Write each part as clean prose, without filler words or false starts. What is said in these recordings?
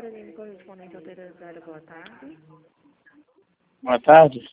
Caroline, correspondente autorizada, boa tarde. Boa tarde.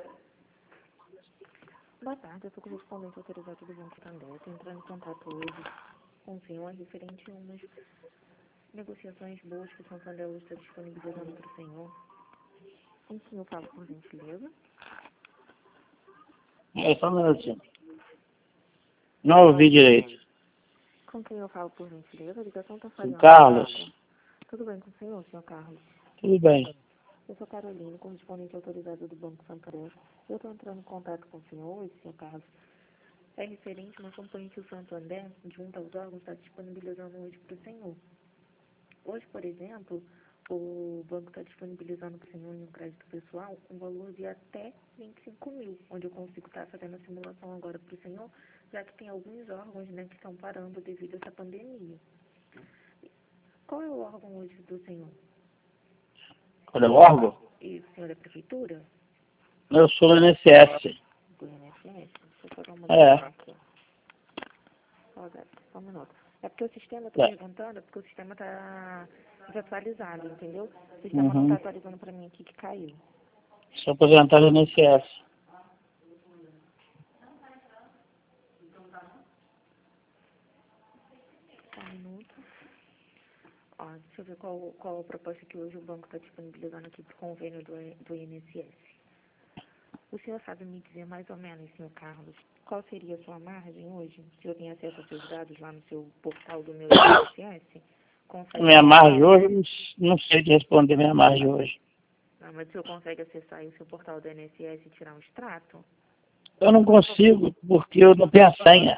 Boa tarde, eu sou correspondente autorizada do Banco Santander. Estou entrando em contato hoje com o senhor referente a umas negociações boas que o Santander hoje está disponibilizando para o senhor. O senhor fala, por gentileza? Só um minutinho. Não ouvi direito. Com quem eu falo, por gentileza? A ligação está falhando. Carlos. Tudo bem com o senhor Carlos? Tudo bem. Eu sou Caroline, correspondente autorizada do Banco Santander. Eu estou entrando em contato com o senhor hoje, senhor Carlos. É referente a uma campanha que o Santander, junto aos órgãos, está disponibilizando hoje para o senhor. Hoje, por exemplo, o banco está disponibilizando para o senhor em um crédito pessoal um valor de até 25 mil, onde eu consigo estar fazendo a simulação agora para o senhor, já que tem alguns órgãos, né, que estão parando devido a essa pandemia. Qual é o órgão hoje do senhor? Qual é o órgão? E o senhor é prefeitura? Eu sou do INSS. Do INSS? Deixa eu só dar uma É. olhada aqui. Só um minuto. É porque o sistema, eu tô perguntando, é porque o sistema está desatualizado, entendeu? O sistema não está atualizando para mim aqui que caiu. Sou aposentado do INSS. Só um minuto. Ó, deixa eu ver qual a proposta que hoje o banco está disponibilizando aqui para o convênio do INSS. O senhor sabe me dizer mais ou menos, senhor Carlos, qual seria a sua margem hoje? O senhor tem acesso aos seus dados lá no seu portal do meu INSS? Minha margem hoje, não sei te responder minha margem hoje. Não, mas o senhor consegue acessar aí o seu portal do INSS e tirar um extrato? Eu não consigo, porque eu não tenho a senha.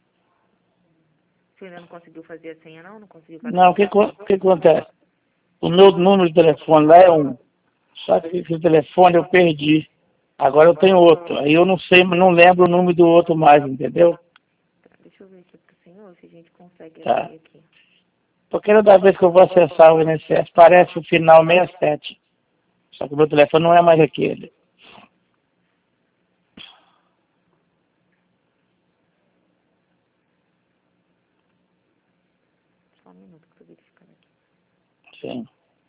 O senhor ainda não conseguiu fazer a senha, não? Não conseguiu fazer? Não, o que acontece? O meu número de telefone lá é um. Só que esse telefone eu perdi. Agora eu tenho outro. Aí eu não sei, não lembro o número do outro mais, entendeu? Tá, deixa eu ver aqui pro senhor se a gente consegue Tá. abrir aqui. Porque toda vez que eu vou acessar o INSS, parece o final 67. Só que o meu telefone não é mais aquele. Só um minuto que eu tô verificando aqui. Sim.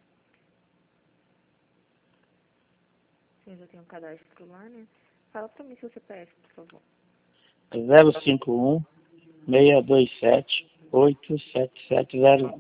O senhor já tem um cadastro lá, né? Fala pra mim seu CPF, por favor. 051 627 87701.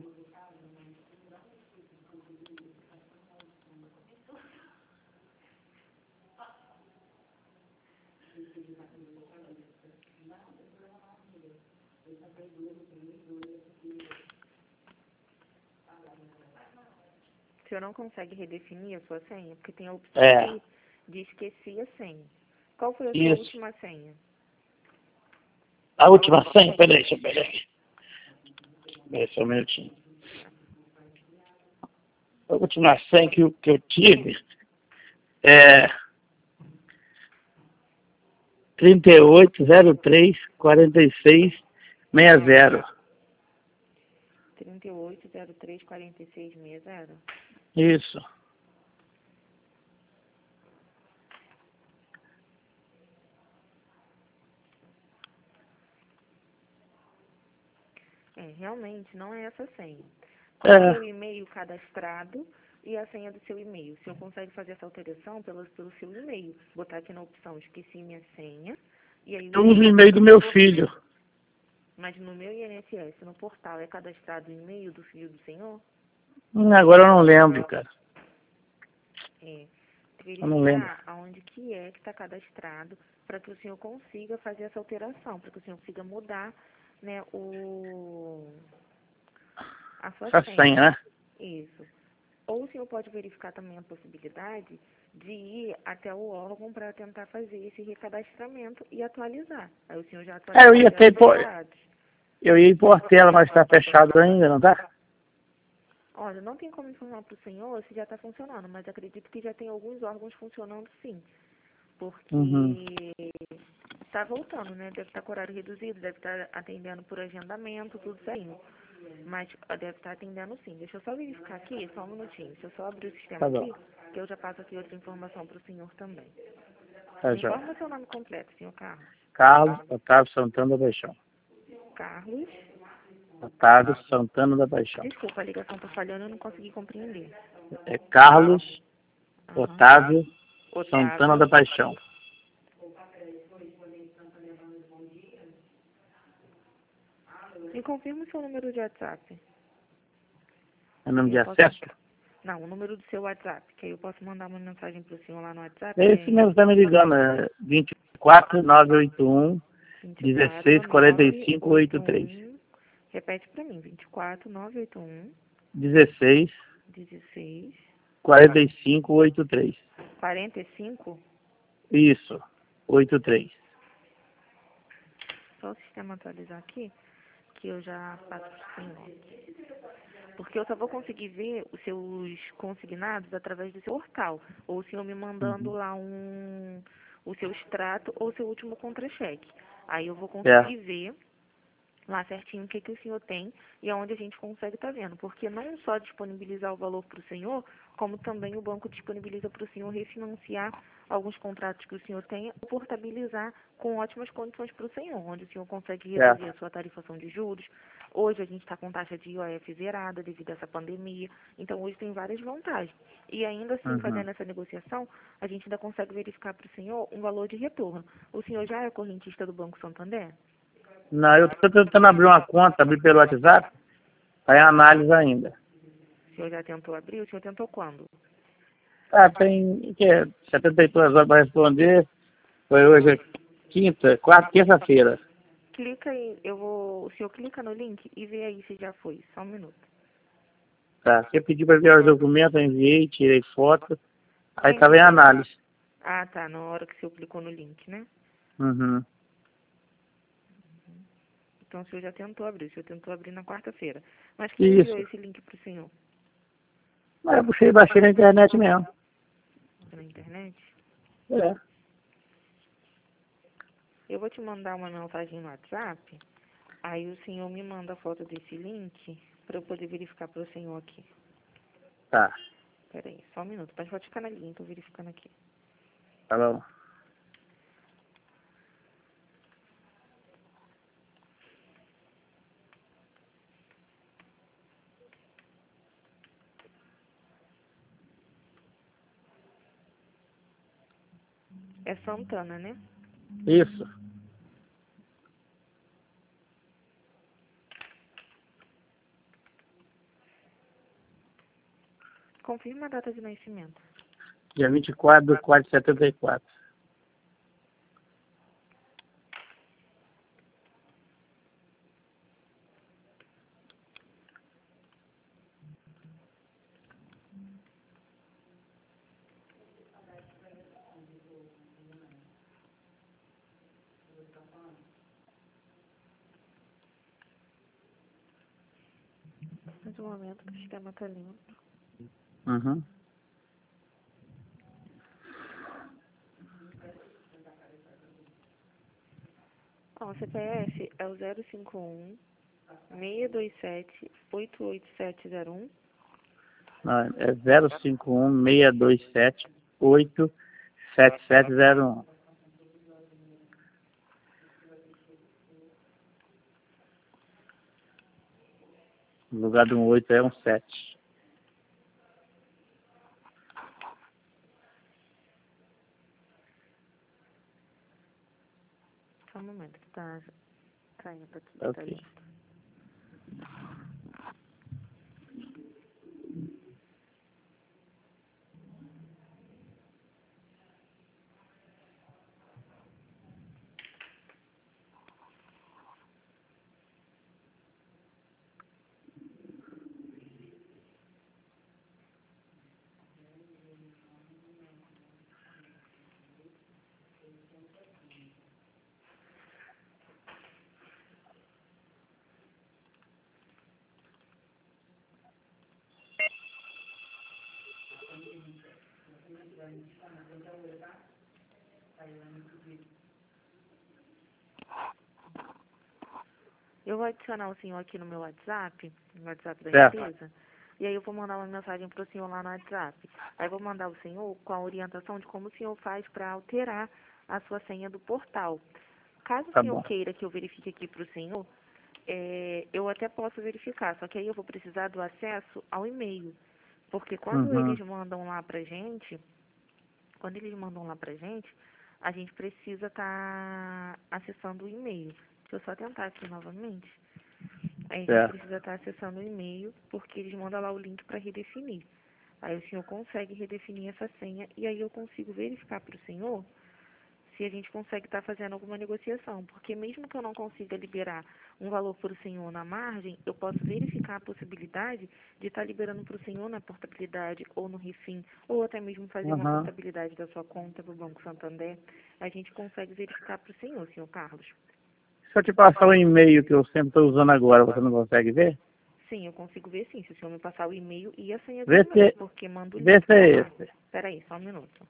O senhor não consegue redefinir a sua senha? Porque tem a opção de esquecer a senha. Qual foi a sua última senha? A última senha? Peraí, deixa eu pegar aqui. Peraí só um minutinho. A última senha que eu tive é 38034660. 38034660? Isso. Realmente não é essa senha. Qual é o seu e-mail cadastrado e a senha do seu e-mail? O senhor consegue fazer essa alteração pelo seu e-mail. Botar aqui na opção, esqueci minha senha. E aí Eu uso o e-mail do meu filho. Mas no meu INSS, no portal, é cadastrado o e-mail do filho do senhor? Agora eu não lembro, cara. Eu não lembro. Verificar aonde que está cadastrado para que o senhor consiga fazer essa alteração, para que o senhor consiga mudar, né, a sua senha, né? Isso. Ou o senhor pode verificar também a possibilidade de ir até o órgão para tentar fazer esse recadastramento e atualizar. Aí o senhor já atualiza os dados. Eu ia em Portela, mas está fechado ainda, não está? Olha, não tem como informar para o senhor se já está funcionando, mas acredito que já tem alguns órgãos funcionando sim. Porque está voltando, né? Deve estar com horário reduzido, deve estar atendendo por agendamento, tudo certinho. Mas deve estar atendendo sim. Deixa eu só verificar aqui, só um minutinho. Deixa eu só abrir o sistema aqui, que eu já passo aqui outra informação para o senhor também. Me informa seu nome completo, senhor Carlos. Carlos Otávio Santana Bechão. Carlos Otávio Santana da Paixão. Desculpa, a ligação tá falhando, eu não consegui compreender. É Carlos Aham. Otávio Otávio. Santana da Paixão. Me confirma o seu número de WhatsApp. É nome de Eu posso- acesso? Não, o número do seu WhatsApp, que aí eu posso mandar uma mensagem pro senhor lá no WhatsApp. É esse mesmo que tá me ligando, é 24 981 16 45 83. Repete pra mim, 24 981 16 16 45 83. 45. Isso, 83. Só o sistema atualizar aqui, que eu já passo pro senhor. Porque eu só vou conseguir ver os seus consignados através do seu portal. Ou o senhor me mandando lá o seu extrato ou o seu último contra-cheque. Aí eu vou conseguir ver lá certinho o que, que o senhor tem e aonde a gente consegue estar vendo. Porque não só disponibilizar o valor para o senhor, como também o banco disponibiliza para o senhor refinanciar alguns contratos que o senhor tenha ou portabilizar com ótimas condições para o senhor, onde o senhor consegue reduzir a sua tarifação de juros. Hoje a gente está com taxa de IOF zerada devido a essa pandemia, então hoje tem várias vantagens. E ainda assim, fazendo essa negociação, a gente ainda consegue verificar para o senhor um valor de retorno. O senhor já é correntista do Banco Santander? Não, eu estou tentando abrir uma conta, abrir pelo WhatsApp, aí análise ainda. O senhor já tentou abrir? O senhor tentou quando? Ah, tem 72 horas para responder. Foi hoje terça-feira. Clica aí, o senhor clica no link e vê aí se já foi. Só um minuto. Tá, você pediu para ver os documentos, eu enviei, tirei foto, aí estava em análise. Ah, tá, na hora que o senhor clicou no link, né? Uhum. Então o senhor já tentou abrir, o senhor tentou abrir na quarta-feira. Mas quem enviou esse link pro senhor? Mas eu baixei na internet mesmo. Na internet? É. Eu vou te mandar uma mensagem no WhatsApp, aí o senhor me manda a foto desse link para eu poder verificar para o senhor aqui. Tá. Pera aí, só um minuto. Mas pode ficar na linha, tô verificando aqui. Tá bom. É Santana, né? Isso. Confirma a data de nascimento. Dia 24/4/74. Mais um momento que o sistema tá lento. Uhum. Ó, o CPF é o 051 627 88701. Não, é 051 627 87701. No lugar de um 8 é um 7. Só um momento que tá caindo aqui. Ok. Tá lento. Eu vou adicionar o senhor aqui no meu WhatsApp, no WhatsApp da Certo. empresa, e aí eu vou mandar uma mensagem para o senhor lá no WhatsApp. Aí eu vou mandar o senhor com a orientação de como o senhor faz para alterar a sua senha do portal. Caso o Tá senhor bom. queira que eu verifique aqui para o senhor, eu até posso verificar, só que aí eu vou precisar do acesso ao e-mail. Porque quando Uhum. eles mandam lá pra gente, a gente precisa estar acessando o e-mail. Deixa eu só tentar aqui novamente. Aí a gente Certo. precisa estar acessando o e-mail, porque eles mandam lá o link para redefinir. Aí o senhor consegue redefinir essa senha e aí eu consigo verificar para o senhor se a gente consegue estar fazendo alguma negociação. Porque mesmo que eu não consiga liberar um valor para o senhor na margem, eu posso verificar a possibilidade de estar liberando para o senhor na portabilidade ou no refim, ou até mesmo fazer uma Uhum. portabilidade da sua conta para o Banco Santander. A gente consegue verificar para o senhor Carlos. Se eu te passar o e-mail que eu sempre estou usando agora, você não consegue ver? Sim, eu consigo ver sim, se o senhor me passar o e-mail e a senha do Vê e-mail, se, porque manda o vê link se para é lá. esse. Espera aí, só um minuto.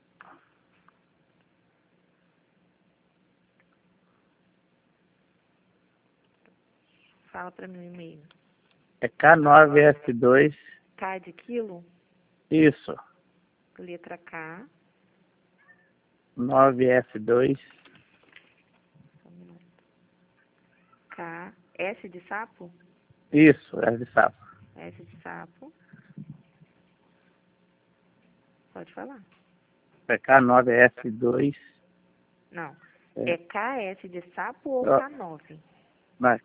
Fala para mim o e-mail. É K9S2. K de quilo, Isso. letra K, 9S2. só um minuto. K, S de sapo, Isso, é de sapo. S de sapo, pode falar. É K9S2. Não, É, é KS de sapo ou ó, K9? mas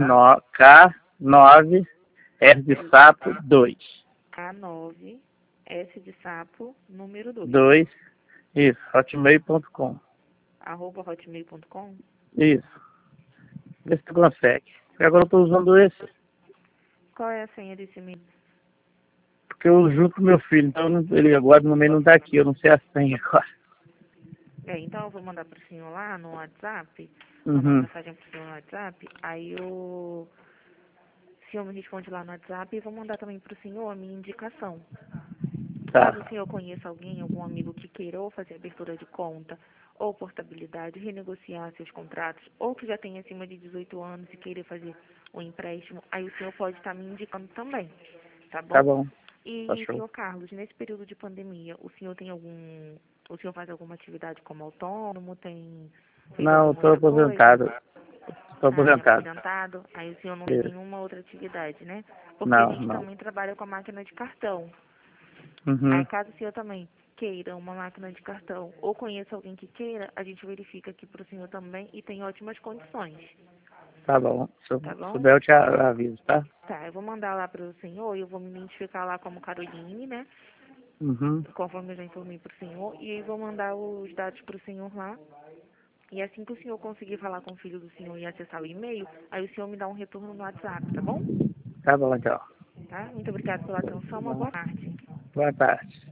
K9, S de sapo 2. K9, S de sapo, número 2, 2. Isso, hotmail.com. @hotmail.com. Isso. Vê se tu consegue. Agora eu estou usando esse, Qual é a senha desse e-mail? porque eu uso junto com meu filho. Então ele agora no meio não está aqui, eu não sei a senha agora. Então eu vou mandar pro senhor lá no WhatsApp, mandar uma Uhum. mensagem pro senhor no WhatsApp, aí o senhor me responde lá no WhatsApp e vou mandar também pro senhor a minha indicação. Caso o Tá. senhor conheça alguém, algum amigo que queira ou fazer abertura de conta, ou portabilidade, renegociar seus contratos, ou que já tenha acima de 18 anos e queira fazer um empréstimo, aí o senhor pode estar me indicando também, tá Tá bom? bom. Tá E, show. senhor Carlos, nesse período de pandemia, o senhor faz alguma atividade como autônomo, tem feito Não, alguma estou outra coisa? aposentado. Estou Ah, é aposentado. aposentado? Aí o senhor não tem Isso. nenhuma outra atividade, né? Porque a Não, gente não. também trabalha com a máquina de cartão. Aí, Uhum. caso o senhor também queira uma máquina de cartão ou conheça alguém que queira, a gente verifica aqui para o senhor também e tem ótimas condições, Tá bom. Se eu tá bom? souber, eu te aviso, tá? Tá, eu vou mandar lá para o senhor e eu vou me identificar lá como Caroline, né? Uhum. Conforme eu já informei para o senhor. E aí vou mandar os dados para o senhor lá. E assim que o senhor conseguir falar com o filho do senhor e acessar o e-mail, aí o senhor me dá um retorno no WhatsApp, tá bom? Tá bom, então. Tá? Muito obrigada pela atenção, uma boa tarde. Boa tarde.